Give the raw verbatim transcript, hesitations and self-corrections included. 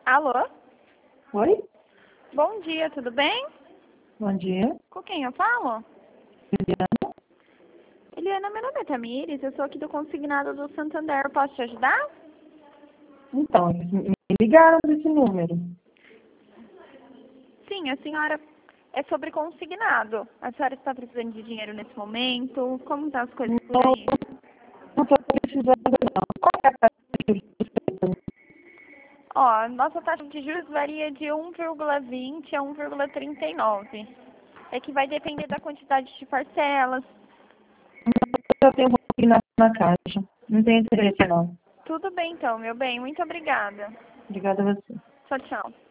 Alô? Oi? Bom dia, tudo bem? Bom dia. Com quem eu falo? Juliana? Eliana, meu nome é Tamires, eu sou aqui do consignado do Santander, posso te ajudar? Então, eles me me ligaram desse número. Sim, a senhora é sobre consignado. A senhora está precisando de dinheiro nesse momento? Como estão as coisas por Não, aí? não estou precisando, não. Qual é a taxa de juros? Ó, nossa taxa de juros varia de um vírgula vinte a um vírgula trinta e nove. É que vai depender da quantidade de parcelas. Eu tenho um na, na caixa. Não tenho interesse, não. Tudo bem então, meu bem. Muito obrigada. Obrigada a você. Tchau, tchau.